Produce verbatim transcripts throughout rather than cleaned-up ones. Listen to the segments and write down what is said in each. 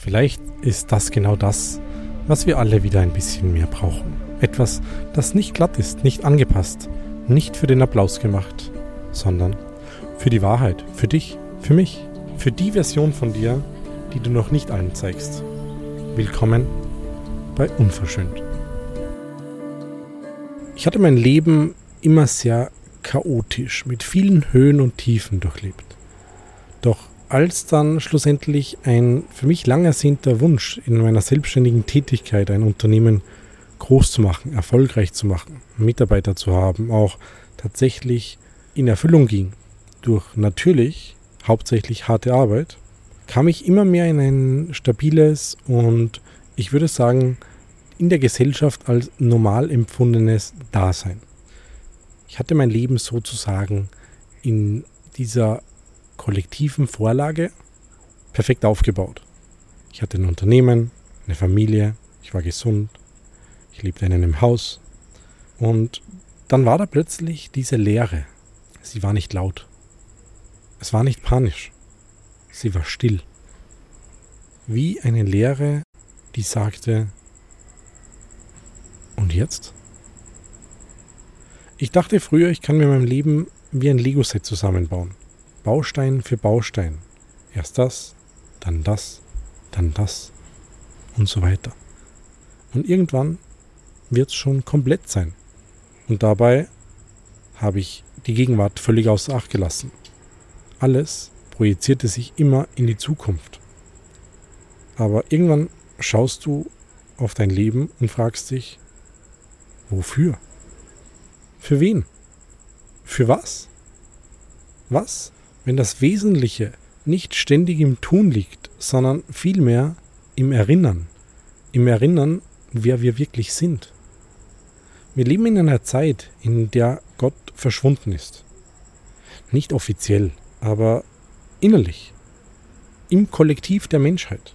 Vielleicht ist das genau das, was wir alle wieder ein bisschen mehr brauchen. Etwas, das nicht glatt ist, nicht angepasst, nicht für den Applaus gemacht, sondern für die Wahrheit, für dich, für mich, für die Version von dir, die du noch nicht allen zeigst. Willkommen bei Unverschönt. Ich hatte mein Leben immer sehr chaotisch, mit vielen Höhen und Tiefen durchlebt. Doch als dann schlussendlich ein für mich lang ersehnter Wunsch in meiner selbstständigen Tätigkeit, ein Unternehmen groß zu machen, erfolgreich zu machen, Mitarbeiter zu haben, auch tatsächlich in Erfüllung ging, durch natürlich hauptsächlich harte Arbeit, kam ich immer mehr in ein stabiles und ich würde sagen, in der Gesellschaft als normal empfundenes Dasein. Ich hatte mein Leben sozusagen in dieser kollektiven Vorlage perfekt aufgebaut. Ich hatte ein Unternehmen, eine Familie, ich war gesund, ich lebte in einem Haus und dann war da plötzlich diese Leere. Sie war nicht laut. Es war nicht panisch. Sie war still. Wie eine Leere, die sagte, und jetzt? Ich dachte früher, ich kann mir mein Leben wie ein Lego-Set zusammenbauen. Baustein für Baustein. Erst das, dann das, dann das und so weiter. Und irgendwann wird es schon komplett sein. Und dabei habe ich die Gegenwart völlig außer Acht gelassen. Alles projizierte sich immer in die Zukunft. Aber irgendwann schaust du auf dein Leben und fragst dich, wofür? Für wen? Für was? Was, wenn das Wesentliche nicht ständig im Tun liegt, sondern vielmehr im Erinnern. Im Erinnern, wer wir wirklich sind. Wir leben in einer Zeit, in der Gott verschwunden ist. Nicht offiziell, aber innerlich. Im Kollektiv der Menschheit.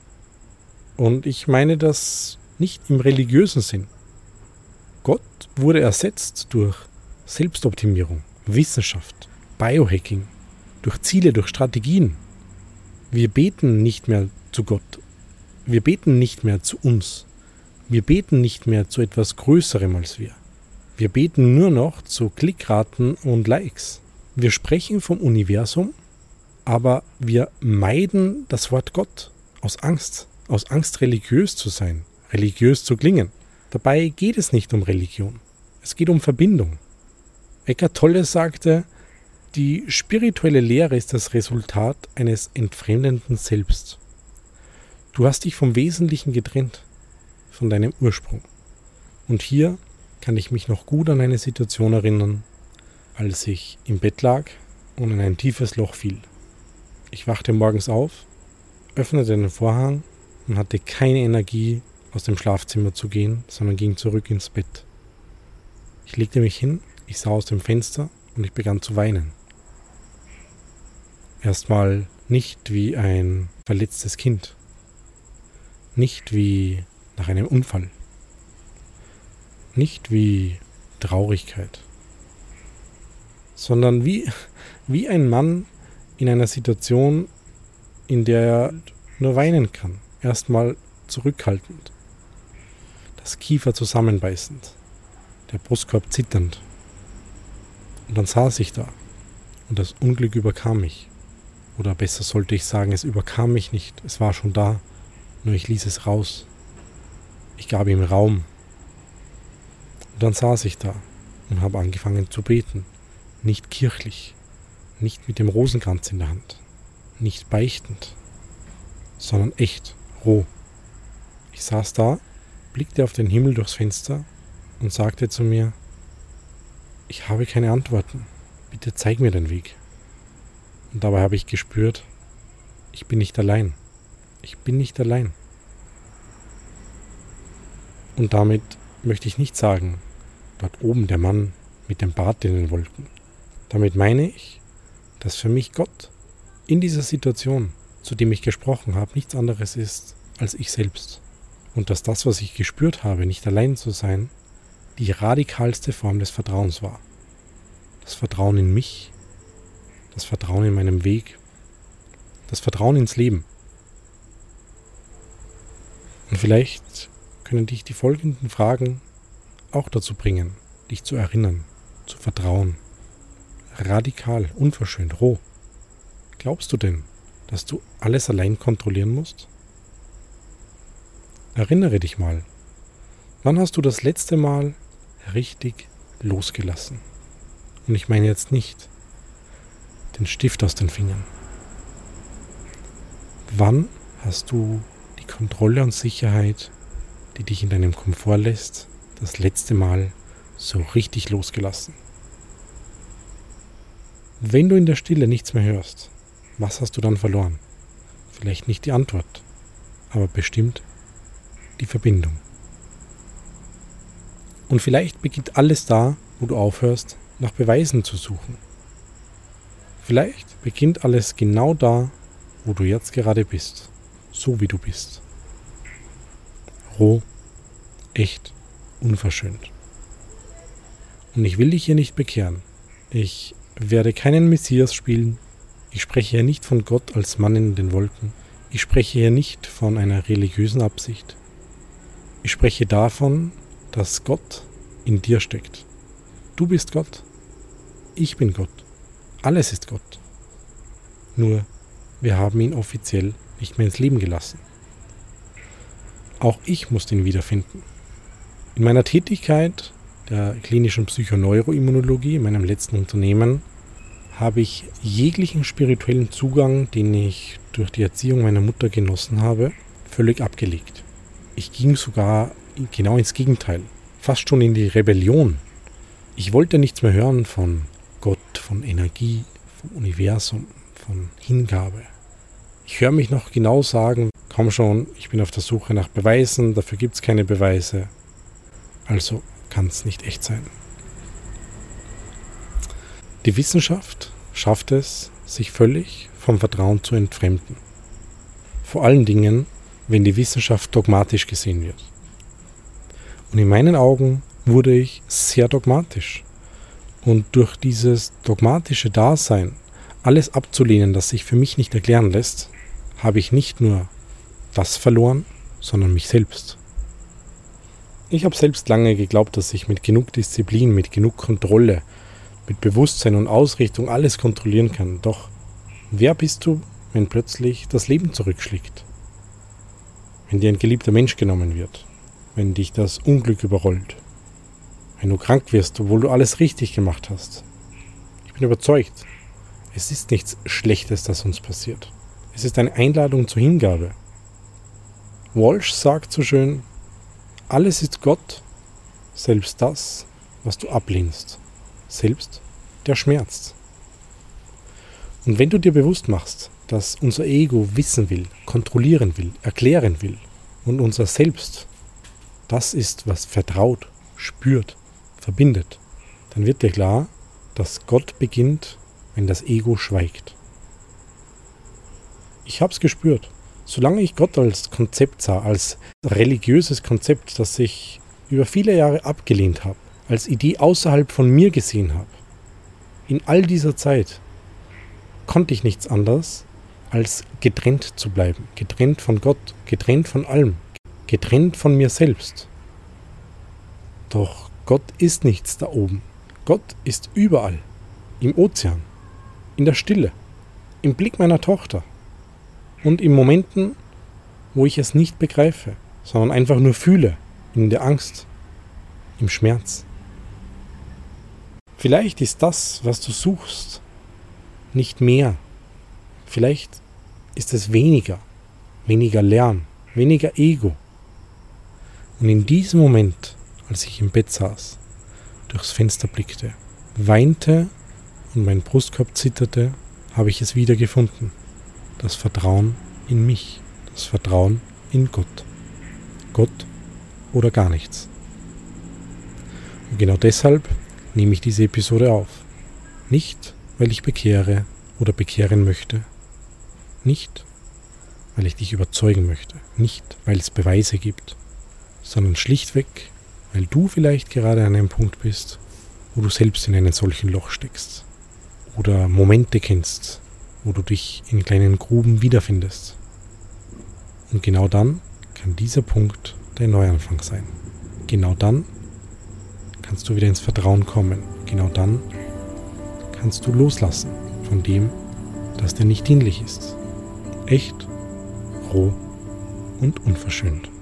Und ich meine das nicht im religiösen Sinn. Gott wurde ersetzt durch Selbstoptimierung, Wissenschaft, Biohacking, durch Ziele, durch Strategien. Wir beten nicht mehr zu Gott. Wir beten nicht mehr zu uns. Wir beten nicht mehr zu etwas Größerem als wir. Wir beten nur noch zu Klickraten und Likes. Wir sprechen vom Universum, aber wir meiden das Wort Gott aus Angst. Aus Angst, religiös zu sein, religiös zu klingen. Dabei geht es nicht um Religion. Es geht um Verbindung. Eckhart Tolle sagte, die spirituelle Lehre ist das Resultat eines entfremdenden Selbst. Du hast dich vom Wesentlichen getrennt, von deinem Ursprung. Und hier kann ich mich noch gut an eine Situation erinnern, als ich im Bett lag und in ein tiefes Loch fiel. Ich wachte morgens auf, öffnete den Vorhang und hatte keine Energie, aus dem Schlafzimmer zu gehen, sondern ging zurück ins Bett. Ich legte mich hin, ich sah aus dem Fenster und ich begann zu weinen. Erstmal nicht wie ein verletztes Kind, nicht wie nach einem Unfall, nicht wie Traurigkeit, sondern wie, wie ein Mann in einer Situation, in der er nur weinen kann. Erstmal zurückhaltend, das Kiefer zusammenbeißend, der Brustkorb zitternd. Und dann saß ich da und das Unglück überkam mich. Oder besser sollte ich sagen, es überkam mich nicht, es war schon da, nur ich ließ es raus. Ich gab ihm Raum. Und dann saß ich da und habe angefangen zu beten. Nicht kirchlich, nicht mit dem Rosenkranz in der Hand, nicht beichtend, sondern echt, roh. Ich saß da, blickte auf den Himmel durchs Fenster und sagte zu mir, ich habe keine Antworten, bitte zeig mir den Weg. Und dabei habe ich gespürt, ich bin nicht allein. Ich bin nicht allein. Und damit möchte ich nicht sagen, dort oben der Mann mit dem Bart in den Wolken. Damit meine ich, dass für mich Gott in dieser Situation, zu dem ich gesprochen habe, nichts anderes ist als ich selbst. Und dass das, was ich gespürt habe, nicht allein zu sein, die radikalste Form des Vertrauens war. Das Vertrauen in mich, das Vertrauen in meinem Weg, das Vertrauen ins Leben. Und vielleicht können dich die folgenden Fragen auch dazu bringen, dich zu erinnern, zu vertrauen. Radikal, unverschönt, roh. Glaubst du denn, dass du alles allein kontrollieren musst? Erinnere dich mal, wann hast du das letzte Mal richtig losgelassen? Und ich meine jetzt nicht den Stift aus den Fingern. Wann hast du die Kontrolle und Sicherheit, die dich in deinem Komfort lässt, das letzte Mal so richtig losgelassen? Wenn du in der Stille nichts mehr hörst, was hast du dann verloren? Vielleicht nicht die Antwort, aber bestimmt die Verbindung. Und vielleicht beginnt alles da, wo du aufhörst, nach Beweisen zu suchen. Vielleicht beginnt alles genau da, wo du jetzt gerade bist, so wie du bist. Roh, echt, unverschönt. Und ich will dich hier nicht bekehren. Ich werde keinen Messias spielen. Ich spreche hier nicht von Gott als Mann in den Wolken. Ich spreche hier nicht von einer religiösen Absicht. Ich spreche davon, dass Gott in dir steckt. Du bist Gott. Ich bin Gott. Alles ist Gott. Nur, wir haben ihn offiziell nicht mehr ins Leben gelassen. Auch ich musste ihn wiederfinden. In meiner Tätigkeit der klinischen Psychoneuroimmunologie, in meinem letzten Unternehmen, habe ich jeglichen spirituellen Zugang, den ich durch die Erziehung meiner Mutter genossen habe, völlig abgelegt. Ich ging sogar genau ins Gegenteil, fast schon in die Rebellion. Ich wollte nichts mehr hören von Gott, von Energie, vom Universum, von Hingabe. Ich höre mich noch genau sagen, komm schon, ich bin auf der Suche nach Beweisen, dafür gibt es keine Beweise. Also kann es nicht echt sein. Die Wissenschaft schafft es, sich völlig vom Vertrauen zu entfremden. Vor allen Dingen, wenn die Wissenschaft dogmatisch gesehen wird. Und in meinen Augen wurde ich sehr dogmatisch. Und durch dieses dogmatische Dasein, alles abzulehnen, das sich für mich nicht erklären lässt, habe ich nicht nur das verloren, sondern mich selbst. Ich habe selbst lange geglaubt, dass ich mit genug Disziplin, mit genug Kontrolle, mit Bewusstsein und Ausrichtung alles kontrollieren kann. Doch wer bist du, wenn plötzlich das Leben zurückschlägt? Wenn dir ein geliebter Mensch genommen wird? Wenn dich das Unglück überrollt? Wenn du krank wirst, obwohl du alles richtig gemacht hast? Ich bin überzeugt, es ist nichts Schlechtes, das uns passiert. Es ist eine Einladung zur Hingabe. Walsh sagt so schön, alles ist Gott, selbst das, was du ablehnst, selbst der Schmerz. Und wenn du dir bewusst machst, dass unser Ego wissen will, kontrollieren will, erklären will und unser Selbst, das ist, was vertraut, spürt, verbindet, dann wird dir klar, dass Gott beginnt, wenn das Ego schweigt. Ich habe es gespürt. Solange ich Gott als Konzept sah, als religiöses Konzept, das ich über viele Jahre abgelehnt habe, als Idee außerhalb von mir gesehen habe, in all dieser Zeit konnte ich nichts anderes, als getrennt zu bleiben, getrennt von Gott, getrennt von allem, getrennt von mir selbst. Doch Gott ist nichts da oben. Gott ist überall, im Ozean, in der Stille, im Blick meiner Tochter. Und in Momenten, wo ich es nicht begreife, sondern einfach nur fühle, in der Angst, im Schmerz. Vielleicht ist das, was du suchst, nicht mehr. Vielleicht ist es weniger, weniger Lärm, weniger Ego. Und in diesem Moment, als ich im Bett saß, durchs Fenster blickte, weinte und mein Brustkorb zitterte, habe ich es wieder gefunden. Das Vertrauen in mich, das Vertrauen in Gott. Gott oder gar nichts. Und genau deshalb nehme ich diese Episode auf. Nicht, weil ich bekehre oder bekehren möchte. Nicht, weil ich dich überzeugen möchte. Nicht, weil es Beweise gibt. Sondern schlichtweg, weil du vielleicht gerade an einem Punkt bist, wo du selbst in einem solchen Loch steckst. Oder Momente kennst, wo du dich in kleinen Gruben wiederfindest. Und genau dann kann dieser Punkt dein Neuanfang sein. Genau dann kannst du wieder ins Vertrauen kommen. Genau dann kannst du loslassen von dem, das dir nicht dienlich ist. Echt, roh und unverschönt.